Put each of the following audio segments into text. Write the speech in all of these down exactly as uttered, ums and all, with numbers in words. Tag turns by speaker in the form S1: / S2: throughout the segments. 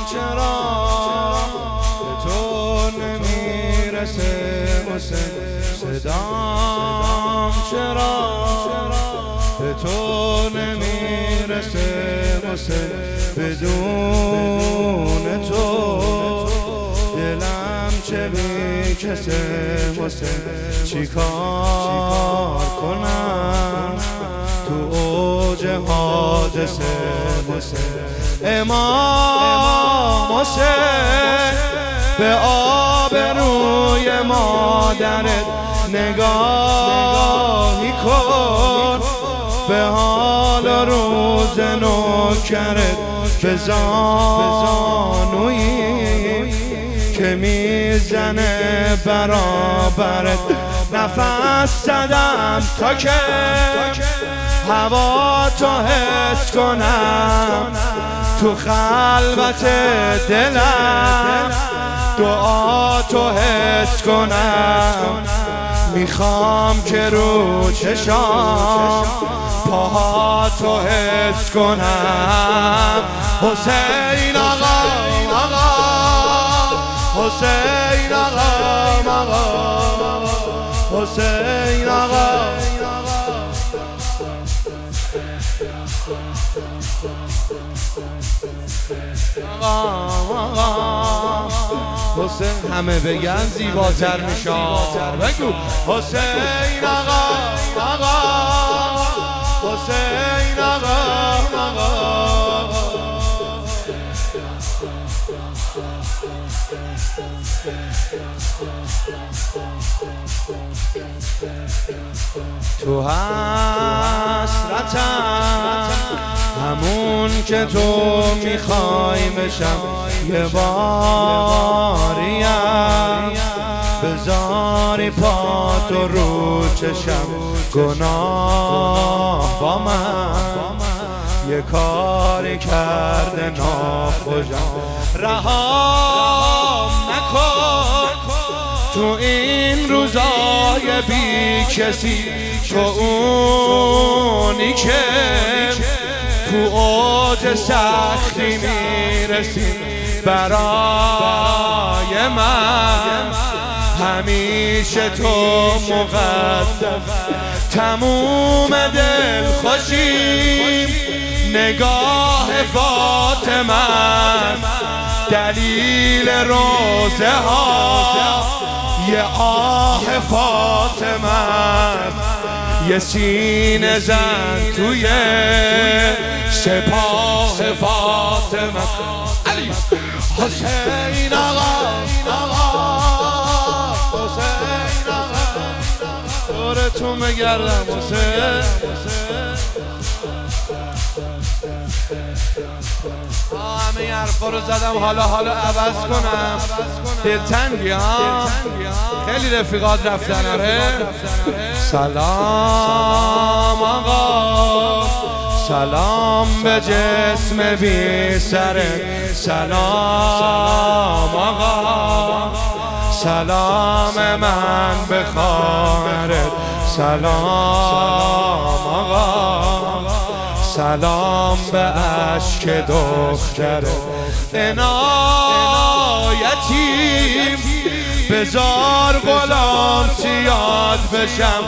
S1: چرا به تو نمیرسه حسین صدام چرا به تو نمیرسه حسین بدون تو دلم چه بیکسه حسین چی کار کنم تو اوج حادثه حسین امام حسین به آبروی مادرت نگاهی کن به حال روز نوکرت به زانویی که میزنه برابرت نفس زدم تا که هوا تو حس کنم تو خلوت دلم دعا تو حس کنم میخوام که رو چشام پاها تو حس کنم حسین آقا آقا حسین آقا آقا حسین آقا حسین همه بگن زیباتر میشه بگو حسین آقا آقا حسین آقا آقا تو حسرتم همون که تو میخوای بشم یه باریم بذاری پا تو رو چشم گناه با من یه کاری کرده ناخوشم رهام نکن تو این روزای بی کسی تو اونی که تو اوج سختی میرسی برای من همیشه تو مقدم تموم دل خوشیم نگاه فاطمه دلیل روزه ها یه آه فاطمه یه سینه زن توی سپاه فاطمه علی حسین آقا آقا حسین آقا دورتون بگردم حسین همه این حرفا رو زدم حالا حالا عوض کنم دلتنگی ها خیلی رفیقات رفتن آره سلام آقا سلام به جسم بی سرت سلام آقا سلام من به خواهرت سلام آقا سلام به عشق دخترت عنایتیم بذار غلام زیاد بشم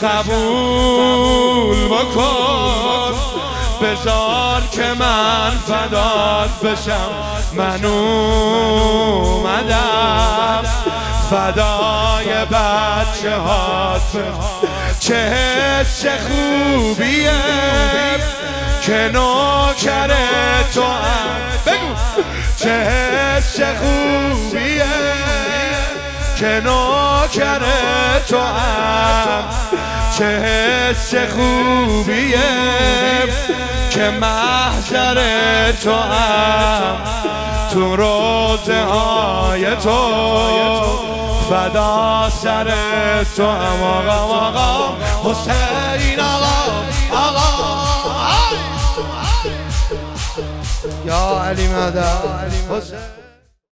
S1: قبول بکن بذار که من فدات بشم من اومدم فدای بچه هات چه حس خوبیه که نوکر تو هم بگو چه حس خوبیه که نوکر تو هم چه حس خوبیه که محضر تو هم تو روزه های تو فدا سر تو هم آقا آقا حسین آقا آقا یا علی مدد حسین